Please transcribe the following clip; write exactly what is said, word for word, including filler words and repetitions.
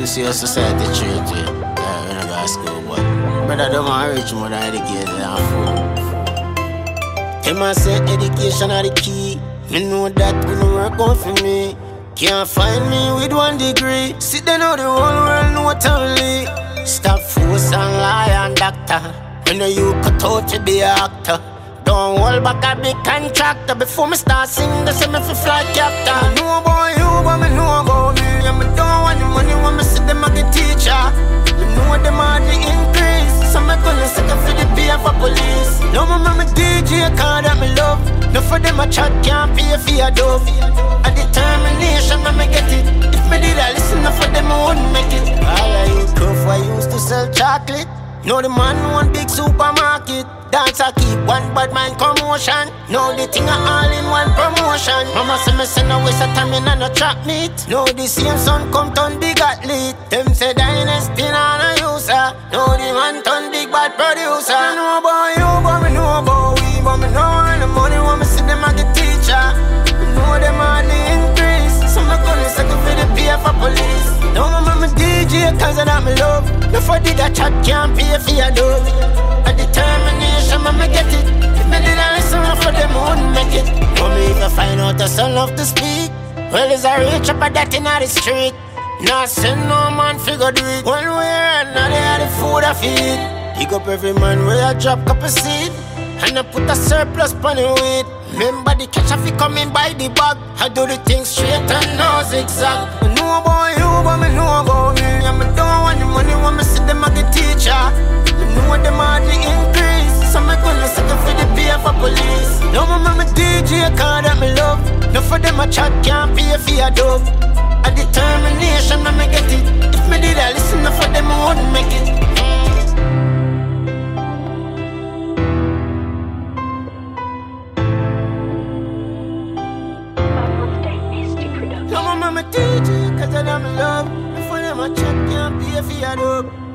see a society treat you. Yeah, when I go to school, but brother don't want rich more than educated and fool. Him a say education are the key. Me know that when you work out for me. Can't find me with one degree. Sit down out the whole world know totally. Stop force and lie and doctor. When you cut out to be an actor. Don't hold back a big contractor. Before me start singing, they say me fi fly captain. I know about you, but me know about me. And me don't want the money when me see them a get teacher. Me know them are the increase. So me gonna second for the pay for police. No me mama D J car that me love. No for them a chat can't pay for your dove. A determination when me get it. If me did I listen, no for them I wouldn't make it. All I used to I used to sell chocolate. Now the man want big supermarket. Dance I keep one bad mind commotion. Now the thing a all in one promotion. Mama say me say no waste of time in no trap meet. Now the same son come turn big athlete. Them say dynasty nah no user. Now the man turn big bad producer. I know about you but me know about we. But me know all the money when me see them a get teacher. Me know them all the increase. So me gonna second for the pay for police. Now my mama D J cause of that me love. Before did a chat can't pay for your dove. A determination when me get it. If me did a listen for them I wouldn't make it. Now me if I find out the son love to speak. Well is a reach up a that in the street. Not send no man figure do it. One way or another the food I feed. Pick up every man where I drop cup of seed. And I put a surplus on the weed. Remember the catch if you coming by the bag. I do the things straight and no zigzag. I know about you but me know about me. And me don't want the money when me see them a get teacher. Me know them are the increase. So me gonna settle for the pay for police. Now my mama D J car that me love. No for them a chat can't pay for your dove. A determination when me get it. If me did I listen no for them I wouldn't make it. Now my mama D J cause of them love. Before them a chat can't pay for your dove.